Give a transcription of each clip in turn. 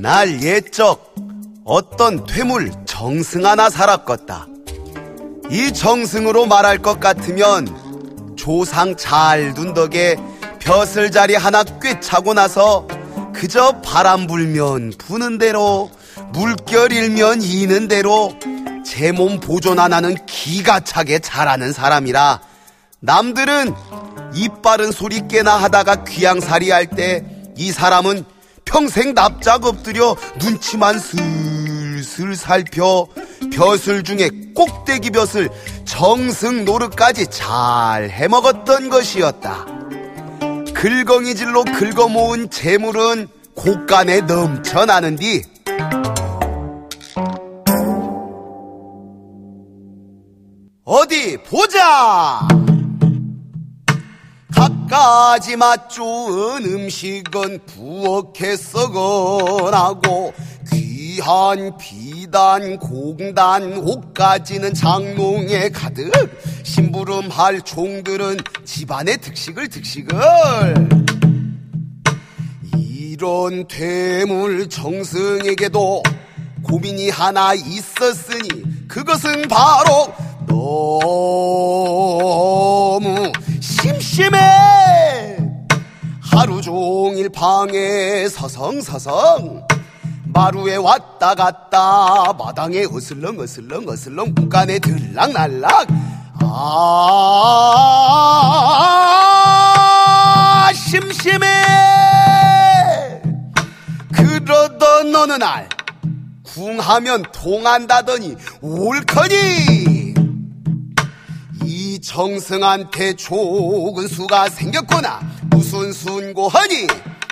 옛날 옛적 어떤 퇴물 정승 하나 살았겄다. 이 정승으로 말할 것 같으면 조상 잘 둔 덕에 벼슬자리 하나 꿰차고 나서 그저 바람 불면 부는 대로 물결 일면 이는 대로 제 몸 보존 하나는 기가 차게 잘하는 사람이라 남들은 입 바른 소리 깨나 하다가 귀양살이 할 때 이 사람은 평생 납작 엎드려 눈치만 슬슬 살펴 벼슬 중에 꼭대기 벼슬 정승 노릇까지 잘 해먹었던 것이었다. 긁엉이질로 긁어모은 재물은 곳간에 넘쳐나는디 어디 보자. 갖가지 맛 좋은 음식은 부엌에 썩어나고 귀한 비단 공단 옷가지는 장롱에 가득 심부름할 종들은 집안의 득식을 이런 퇴물 정승에게도 고민이 하나 있었으니 그것은 바로 너무 심심해. 하루 종일 방에 서성서성 마루에 왔다 갔다 마당에 어슬렁 문간에 들락날락 심심해. 그러던 어느 날 궁하면 통한다더니 옳거니 이 정승한테 좋은 수가 생겼구나. 무슨 순고하니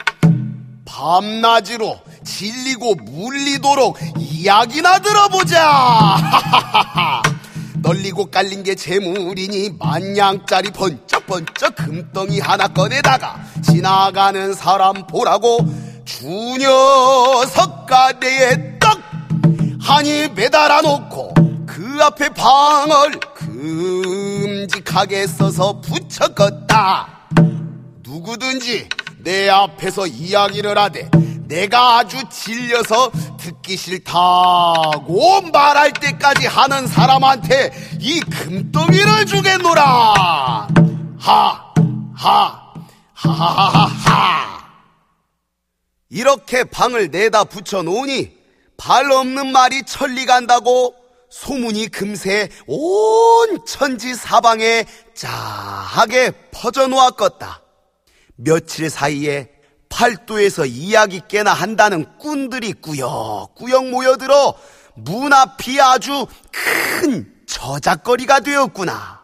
밤낮으로 질리고 물리도록 이야기나 들어보자. 널리고 깔린 게 재물이니 만냥짜리 번쩍번쩍 금덩이 하나 꺼내다가 지나가는 사람 보라고 주녀 석가래에 떡 하니 매달아 놓고 그 앞에 방을 큼직하게 써서 붙였겄다. 누구든지 내 앞에서 이야기를 하되 내가 아주 질려서 듣기 싫다고 말할 때까지 하는 사람한테 이 금덩이를 주겠노라. 하하하하하. 이렇게 방을 내다 붙여놓으니 발 없는 말이 천리 간다고 소문이 금세 온 천지 사방에 짜하게 퍼져놓았겄다. 며칠 사이에 팔도에서 이야기 깨나 한다는 꾼들이 꾸역꾸역 모여들어 문 앞이 아주 큰 저작거리가 되었구나.